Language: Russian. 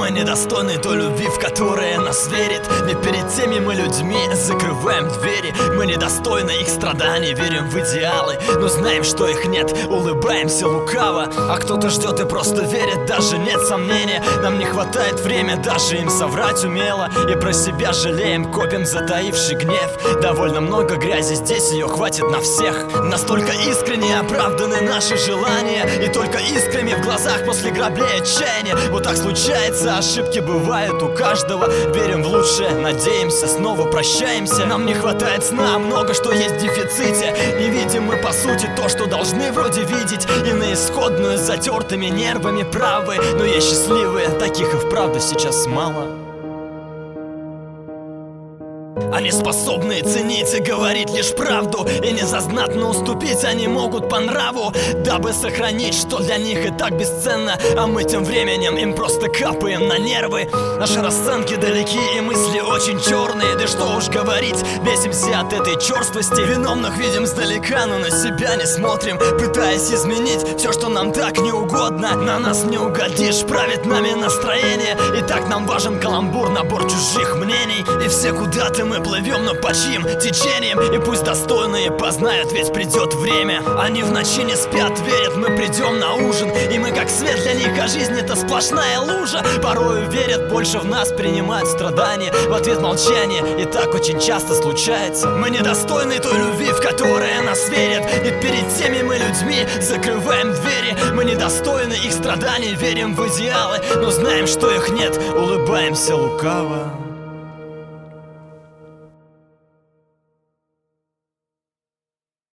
Мы недостойны той любви, в которой нас верит. Ведь перед теми мы людьми закрываем двери. Мы недостойны их страданий, верим в идеалы, но знаем, что их нет, улыбаемся лукаво. А кто-то ждет и просто верит, даже нет сомнения. Нам не хватает времени даже им соврать умело. И про себя жалеем, копим затаивший гнев. Довольно много грязи здесь, ее хватит на всех. Настолько искренне оправданы наши желания, и только искрами в глазах после граблей отчаяния. Вот так случается, ошибки бывают у каждого. Верим в лучшее, надеемся, снова прощаемся. Нам не хватает сна, много что есть в дефиците. Не видим мы по сути то, что должны вроде видеть. И на исходную с затертыми нервами правы. Но есть счастливые, таких и вправду сейчас мало. Они способны ценить и говорить лишь правду, и не за знатно уступить они могут по нраву, дабы сохранить, что для них и так бесценно. А мы тем временем им просто капаем на нервы. Наши расценки далеки и мысли очень черные. Да что уж говорить, бесимся от этой черствости. Виновных видим сдалека, но на себя не смотрим, пытаясь изменить все, что нам так не угодно. На нас не угодишь, правит нами настроение. И так нам важен каламбур, набор чужих мнений. И все куда-то мы плывем, но по чьим течением? И пусть достойные познают, ведь придет время. Они в ночи не спят, верят, мы придем на ужин. И мы как свет для них, а жизнь это сплошная лужа. Порою верят, больше в нас принимают страдания. В ответ молчание, и так очень часто случается. Мы недостойны той любви, в которой нас верят. Ведь перед теми мы людьми закрываем двери. Мы недостойны их страданий, верим в идеалы, но знаем, что их нет, улыбаемся лукаво.